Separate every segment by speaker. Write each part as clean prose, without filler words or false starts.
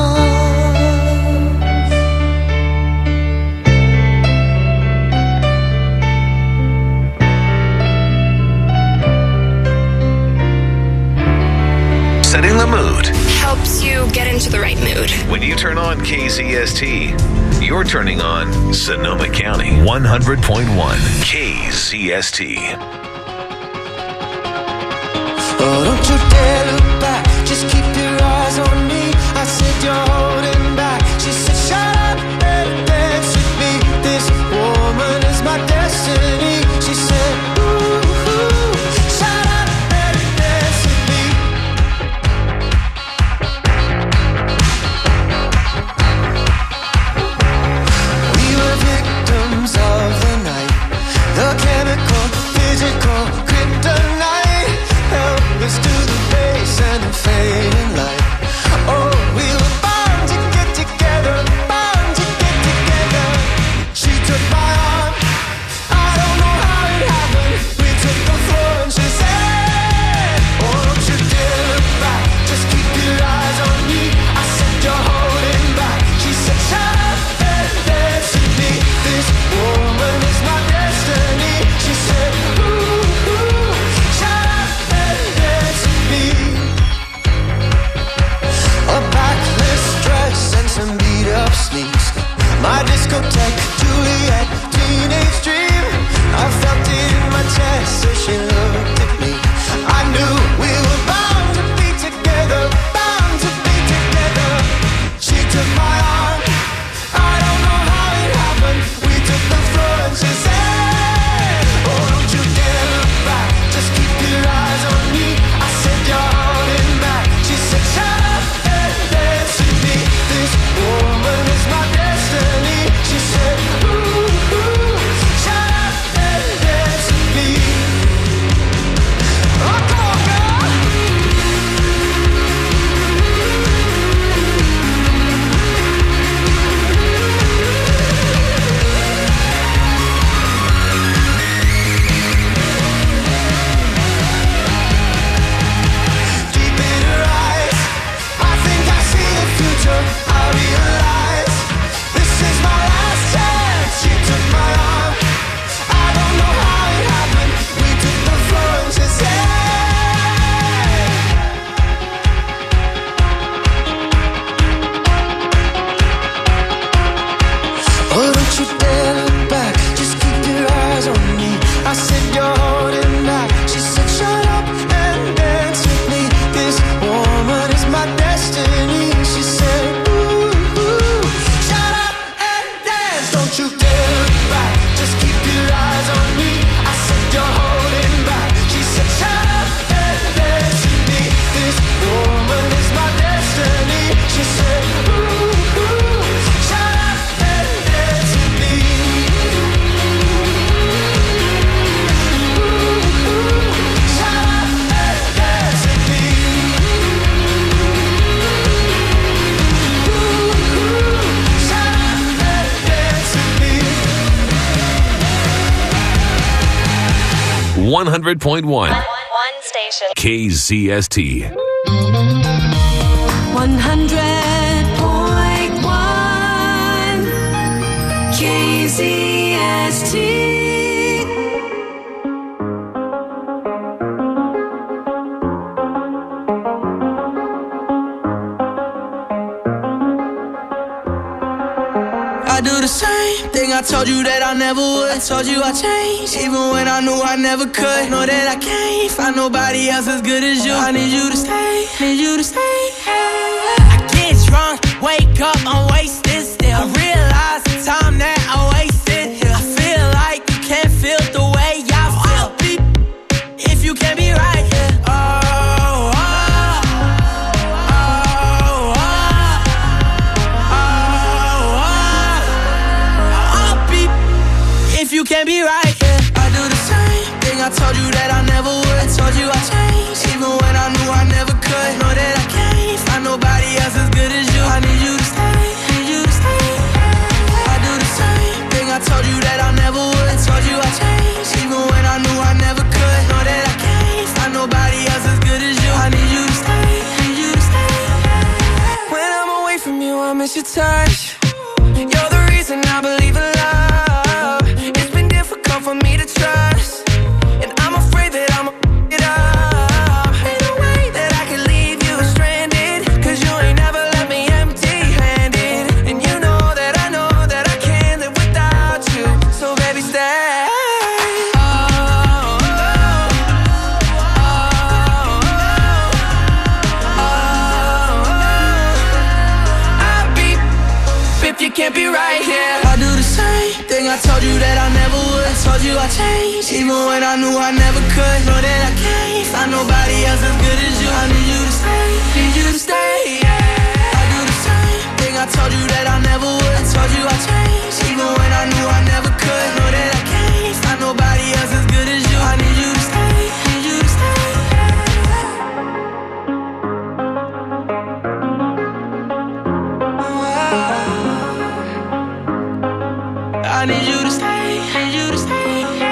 Speaker 1: Setting the mood
Speaker 2: helps you get into the right mood.
Speaker 1: When you turn on KZST, you're turning on Sonoma County 100.1 KZST.
Speaker 3: Oh, don't you dare look back, just keep your eyes on me. I said you're holding back. She said shut up and dance with me. This woman is my destiny. She said ooh, shut up and dance with me. We were victims of the night, the chemical, physical, kryptonite. Us to the base and the fading light. Oh, we were bound to get together, bound to get together. She took my arm, I don't know how it happened. We took the floor and she said, oh, don't you dare look back, just keep your eyes on me. I said you're holding back. She said shut up and dance with me. This woman is my destiny. She said ooh, shut up and dance with me. A backless dress and some beat up sneaks. My discotheque, Juliet, teenage dream. I felt it in my chest as she looked at me. I knew we were bound to be together, bound to be together. She took my arm, I don't know how it happened. We took the floor and she said, oh, don't you dare look back, just keep your eyes on me. I said you're holding back. She said shut up and dance with me. This woman is my destiny. She said ooh, shut up and dance with me. Oh, come on, girl. Deep in her eyes, I think I see the future. I realize this is my last chance. She took my arm, I don't know how it happened. We took the floor and she said, oh, don't you dare look back, just keep your eyes on me. I said you're holding back. She said shut up and dance with me. This woman is my destiny. She said ooh, shut up and dance. Don't you dare look back, just keep your eyes on me. I said you're holding back. She said shut up and dance with me. This woman is my destiny. She said ooh, shut up and dance with me. Shut up and dance with me. Shut up and dance with me.
Speaker 1: 100.1
Speaker 4: One station.
Speaker 1: KZST.
Speaker 5: 100.1 KZST.
Speaker 3: I do the same thing I told you that I never would. I told you I changed, even when I knew I never could. Know that I can't find nobody else as good as you. I need you to stay, need you to stay. I get drunk, wake up, I'm wasted still. I realize the time that I wasted here. I feel like you can't feel the way I feel. If you can't be right here. If you can't be right, yeah. I do the same thing I told you that I never would. I told you I changed, even when I knew I never could. Know that I can't find nobody your touch. You're the reason I believe in love. It's been difficult for me to trust, and I'm afraid that I'm it up. Ain't no way that I can leave you stranded, 'cause you ain't never left me empty-handed. And you know that I can't live without you. So baby, stay. You can't be right here. I do the same thing I told you that I never would. Told you I changed, even when I knew I never could. Know that I can't find nobody else as good as you. I need you to stay, need you to stay, yeah. I do the same thing I told you that I never would. Told you I changed, even when I knew I never could. Know that I can't find nobody else as good as you. I need you to stay, need you to stay. I need you to stay, need you to stay.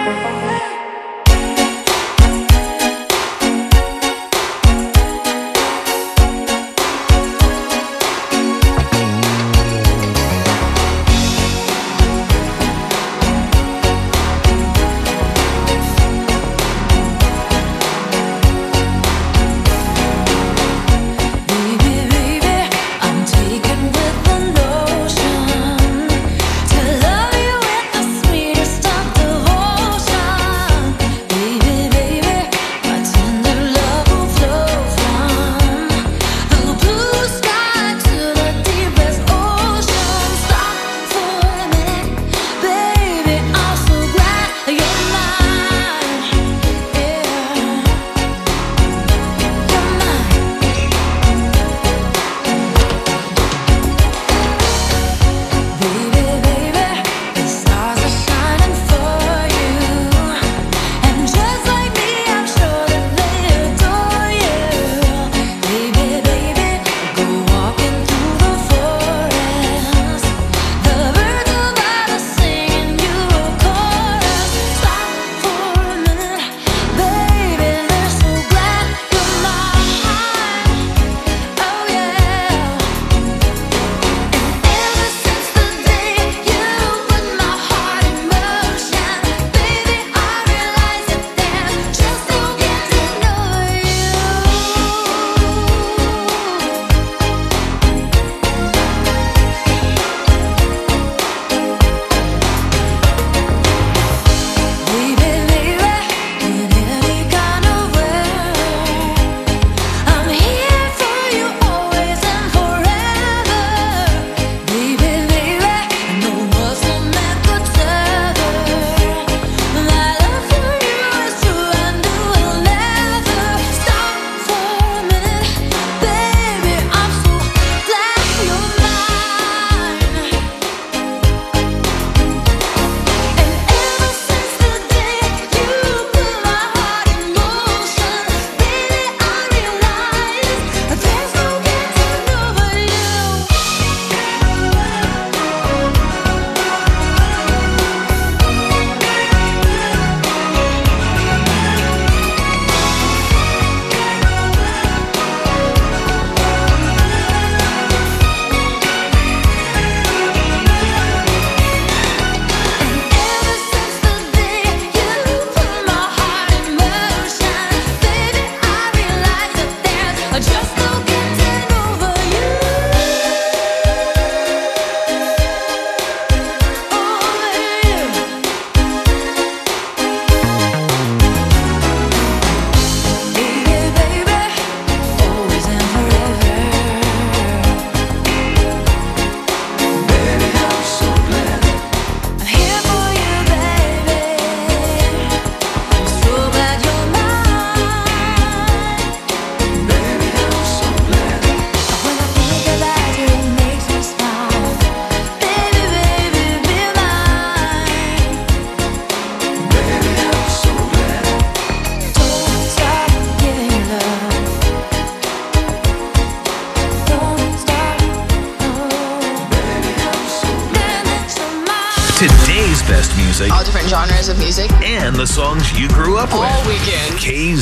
Speaker 1: Today's best music.
Speaker 6: All different genres of music.
Speaker 1: And the songs you grew up with.
Speaker 6: All weekend.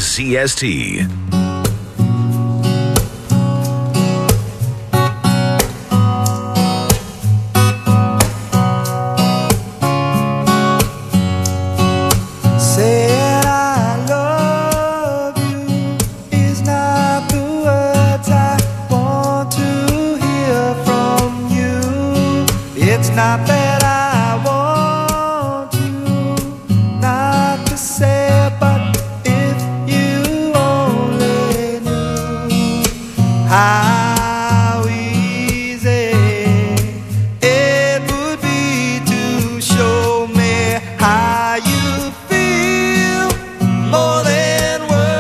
Speaker 1: KZST.
Speaker 3: not that I want you not to say, but if you only knew how easy it would be to show me how you feel. More than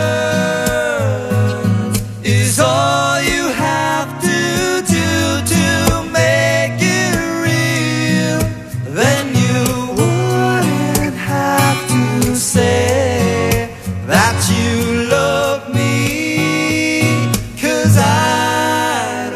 Speaker 3: words is all you have to do to make it real. Then you wouldn't have to say that you love me, 'cause I'd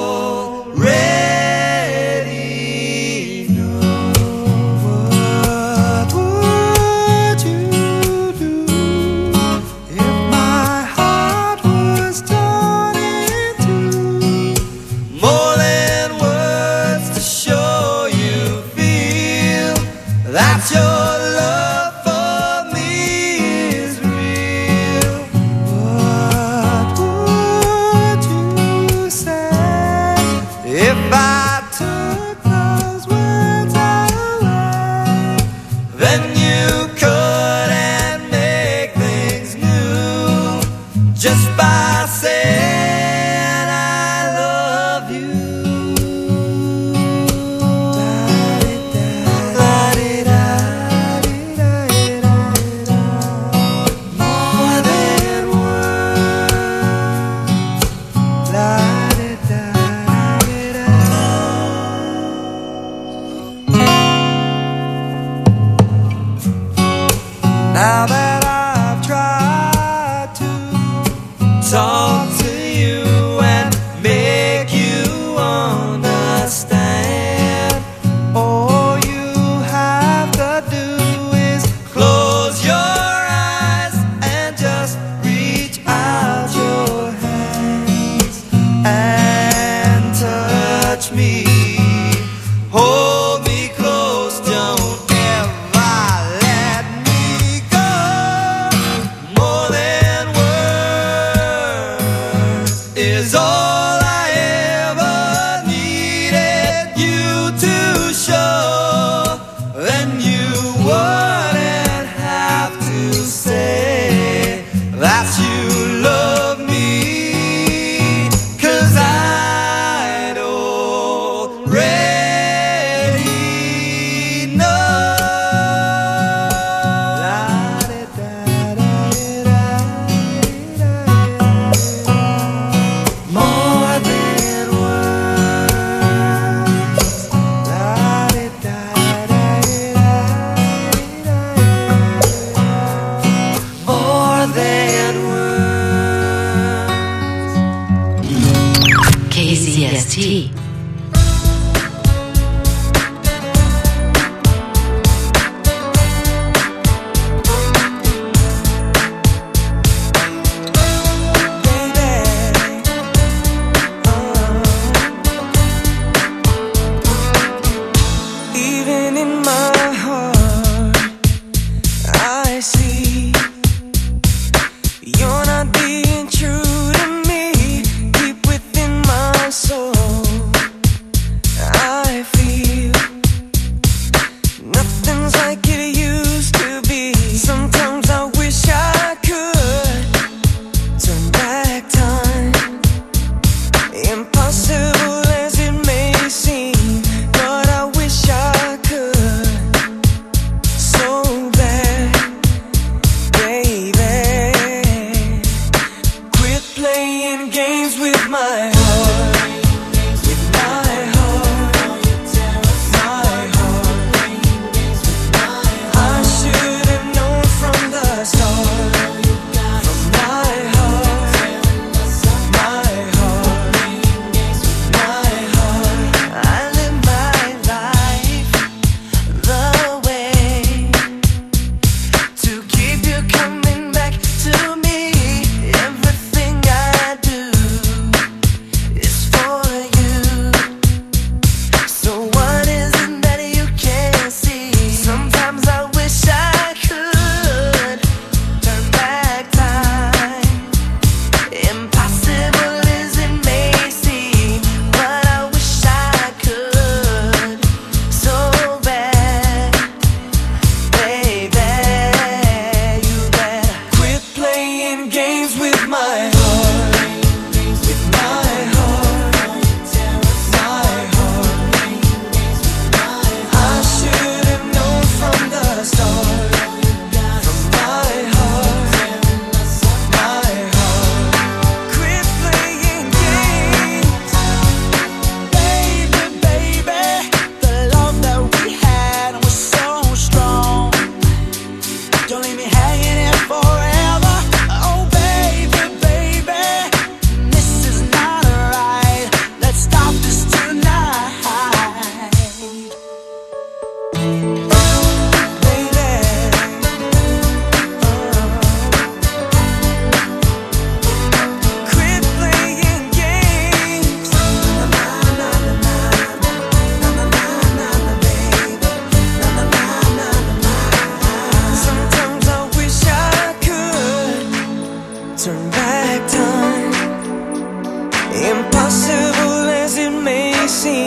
Speaker 3: already know. What would you do if my heart was torn into more than words to show you feel that your love for me is real? What would you say if I took those words away? Then you couldn't make things new just by saying I love you. More than now that I've tried to talk to you and make you understand, all you have to do is close your eyes and just reach out your hands and touch me. Hold me close, don't ever let me go. More than words is all I ever needed you to show. Then you wouldn't have to say that you love me, 'cause I'd already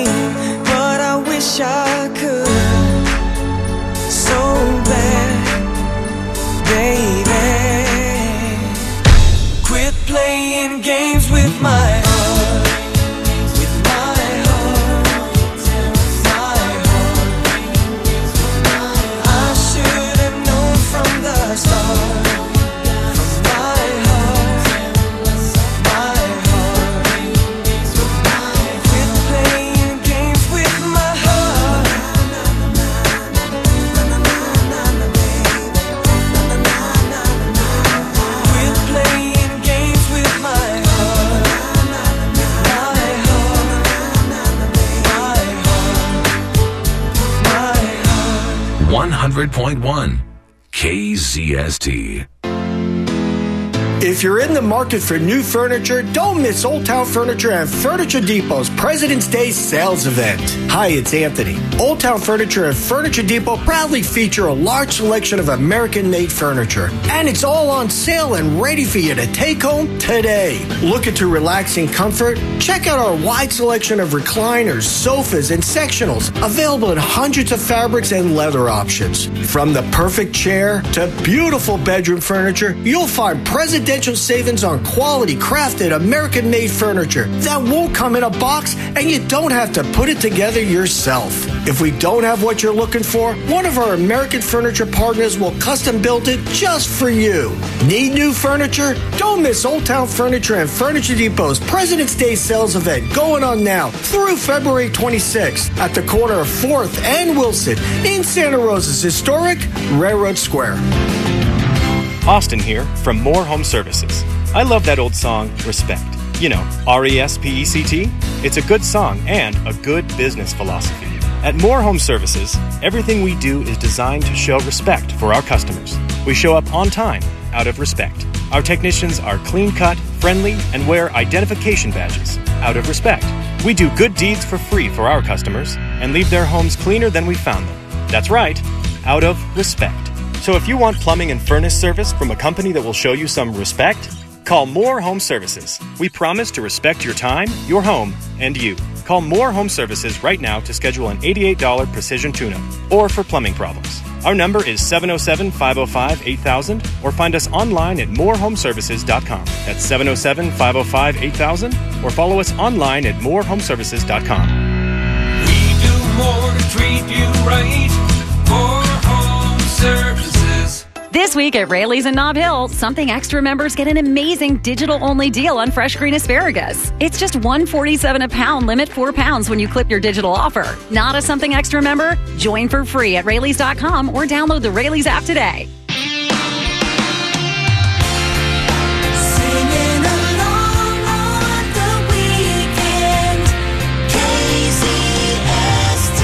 Speaker 3: but I wish I could. So bad, baby. Quit playing games with my heart.
Speaker 1: .1 KZST.
Speaker 7: If you're in the market for new furniture, don't miss Old Town Furniture and Furniture Depot's President's Day sales event. Hi, it's Anthony. Old Town Furniture and Furniture Depot proudly feature a large selection of American-made furniture. And it's all on sale and ready for you to take home today. Looking to relax in comfort? Check out our wide selection of recliners, sofas, and sectionals, available in hundreds of fabrics and leather options. From the perfect chair to beautiful bedroom furniture, you'll find presidential savings on quality crafted American-made furniture that won't come in a box and you don't have to put it together yourself. If we don't have what you're looking for, one of our American furniture partners will custom build it just for you. Need new furniture? Don't miss Old Town Furniture and Furniture Depot's President's Day sales event going on now through February 26th at the corner of 4th and Wilson in Santa Rosa's historic Railroad Square.
Speaker 8: Austin here from More Home Services. I love that old song, Respect. You know, R-E-S-P-E-C-T? It's a good song and a good business philosophy. At More Home Services, everything we do is designed to show respect for our customers. We show up on time, out of respect. Our technicians are clean-cut, friendly, and wear identification badges, out of respect. We do good deeds for free for our customers and leave their homes cleaner than we found them. That's right, out of respect. So if you want plumbing and furnace service from a company that will show you some respect, call More Home Services. We promise to respect your time, your home, and you. Call More Home Services right now to schedule an $88 precision tune-up or for plumbing problems. Our number is 707-505-8000 or find us online at morehomeservices.com. That's 707-505-8000 or follow us online at morehomeservices.com.
Speaker 3: We do more to treat you right. More Home Services.
Speaker 9: This week at Raley's in Nob Hill, Something Extra members get an amazing digital-only deal on fresh green asparagus. It's just $1.47 a pound, limit 4 pounds when you clip your digital offer. Not a Something Extra member? Join for free at Raley's.com or download the Raley's app today.
Speaker 5: Singing along on the weekend, KZST.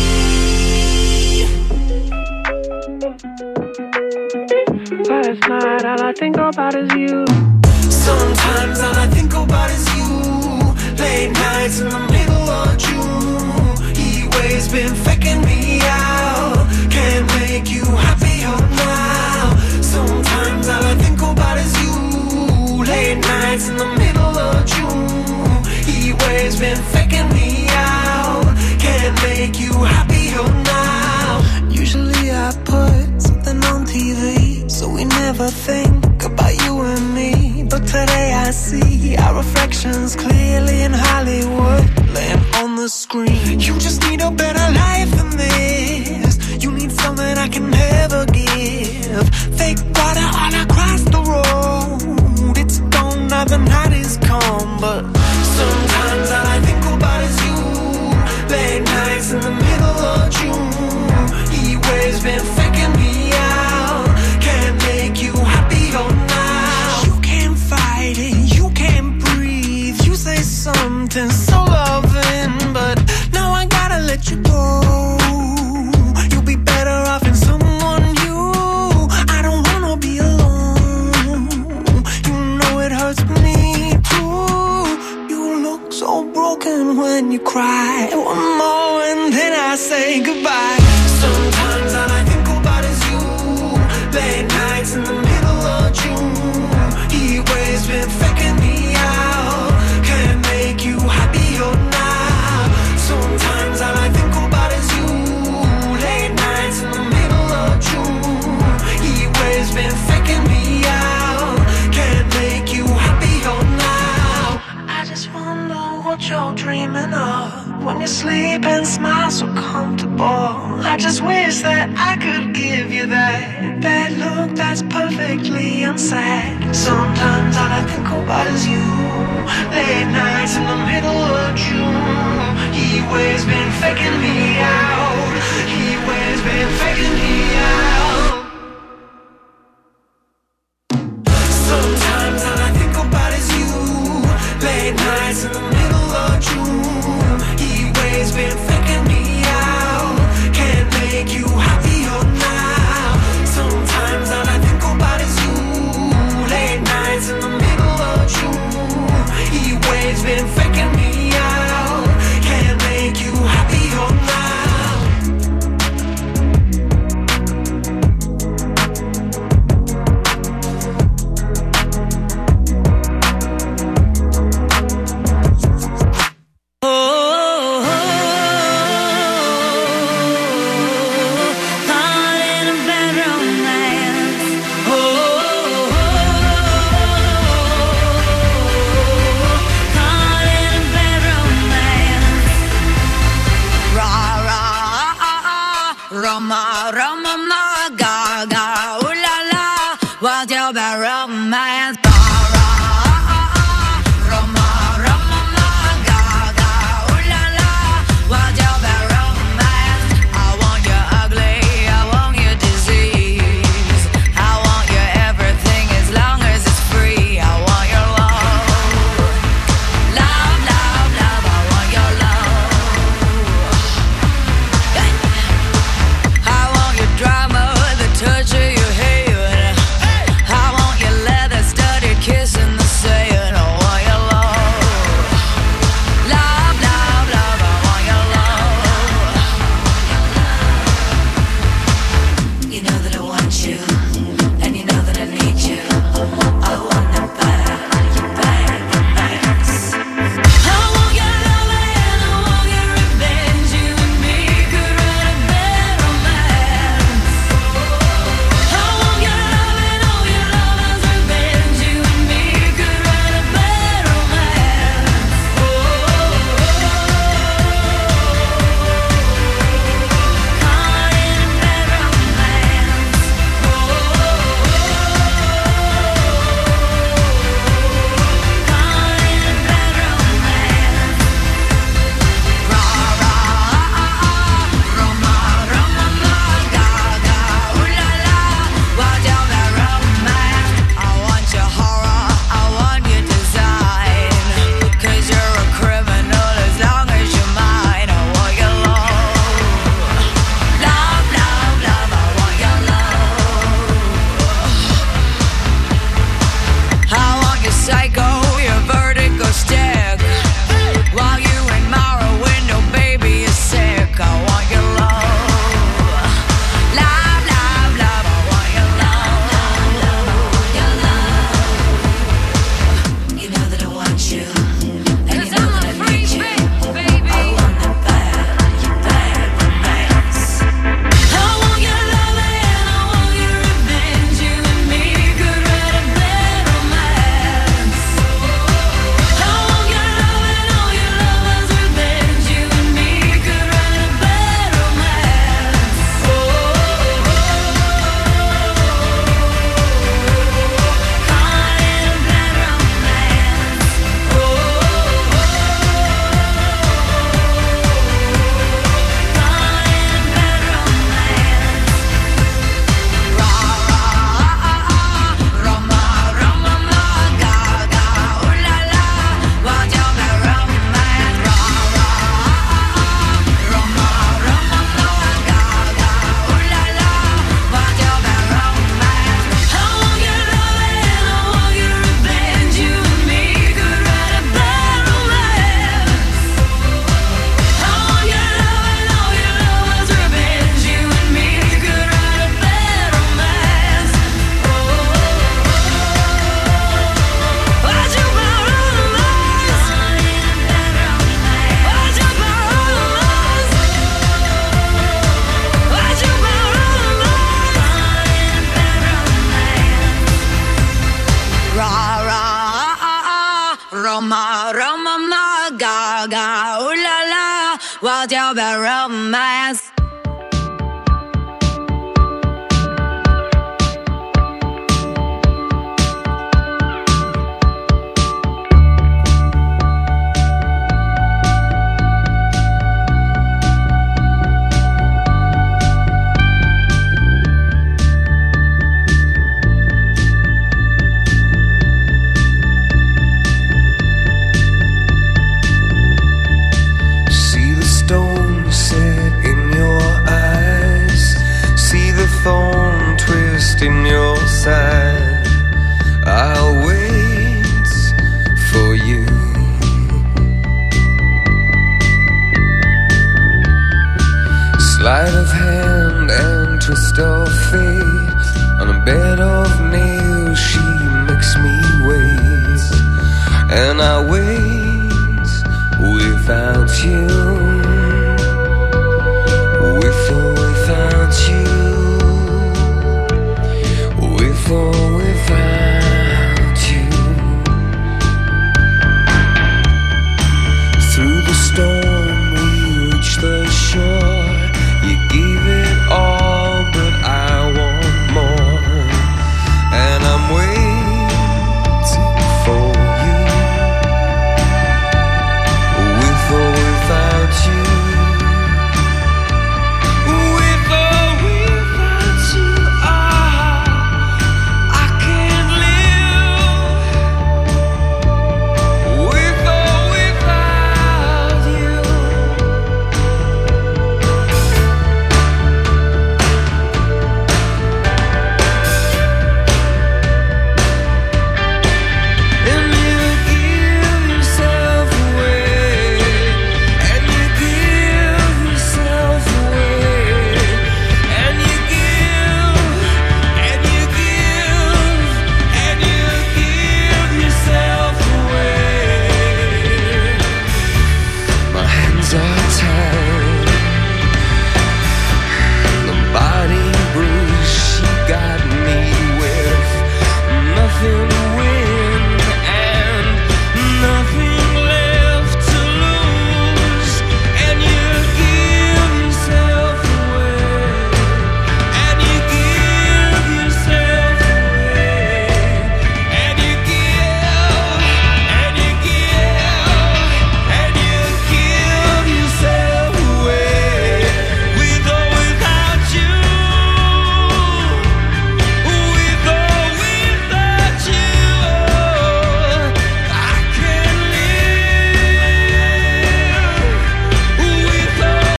Speaker 10: Last night, all I think about is you.
Speaker 3: Sometimes all I think about is you. Late nights in the middle of June. He always been faking me out. Can't make you happier now. Sometimes all I think about is you. Late nights in the middle of June. He always been faking me out. Can't make you happier now. Usually I put something on TV, so we never think about you and me. But today I see our reflections clearly in Hollywood, laying on the screen. You just need a better life than this. You need something I can never give. Fake water all across the road. It's gone now, the night is come. But sometimes all I think about is you. Late nights in the middle of June. He always been faking me out. Can't make you happier now. You can't fight it, you can't breathe. You say something so loving, but now I gotta let you go. You'll be better off in someone new. I don't wanna be alone. You know it hurts me too. You look so broken when you cry. One more and then I say goodbye. Sometimes all I think about is you. Late nights in the middle of June. He always been faking me out. Can't make you happier now. So
Speaker 10: sleep and smile so comfortable. I just wish that I could give you that look that's perfectly unsaid. Sometimes all I think about is you. Late nights in the middle of June. He always been faking me out. He always been faking me out. Sometimes all I think about is you. Late nights in the middle of June. He always been faking me out. Can't make you happier now. Sometimes all I think about is you. Late nights in the middle of June. He always been faking me out. Can't make you happier now.
Speaker 5: Roma, Roma, ma, ga, ga, ooh la la, what's your bad romance? Roma, Roma, ma, ga, ga, ooh la la, what's your bad romance? I want you ugly, I want you disease, I want you everything as long as it's free. I want your love, love, love, love. I want your love. I want your drama, the touch of your hair. I want your leather studded kiss in the sand. I want your love, love, love, love. I want your love. You know that I want you, and you know that I need you. I want that bad, bad romance. I want your love and I want your revenge. You and me could write a bad romance. I want your love and all your lovers' revenge. You and me could write a bad romance. Caught in a bad romance. Caught in a bad romance. Rah rah, Roma, Roma, ma, ga ga, ooh la la, what's your bad romance? I want your horror, I want your design, 'cause you're a criminal as long as you're mine. I want your love, love, love, love. I want your love. I want your psycho, your vertigo stick, while you admire a window, baby, you're sick. I want your love, love, love, love. I want your love, your love. You know that I want you, and you know that I need you. I want that bad romance. I want your love and I want your revenge. You and me could write a bad romance. I want your love and all your lovers' revenge. You and me could write a bad romance. Caught in a bad romance. Caught in a bad romance. Rah rah, Roma, Roma, ma, ga ga, ooh la la, what's your bad romance? Rah rah, Roma, Roma, ma, ga ga, ooh la la, what's your bad romance? I want your love and I want your revenge. You and me could write a bad romance. I want your love and all your lovers' revenge. You and me could write a bad romance. What's your bad romance? What's your bad romance? What's your bad romance? Rah rah, Roma, Roma, ma, ga ga, ooh la la, 我就被 romance。
Speaker 3: Thorn twist in your side. I'll wait for you. Sleight of hand and twist of fate. On a bed of nails she makes me wait. And I wait without you.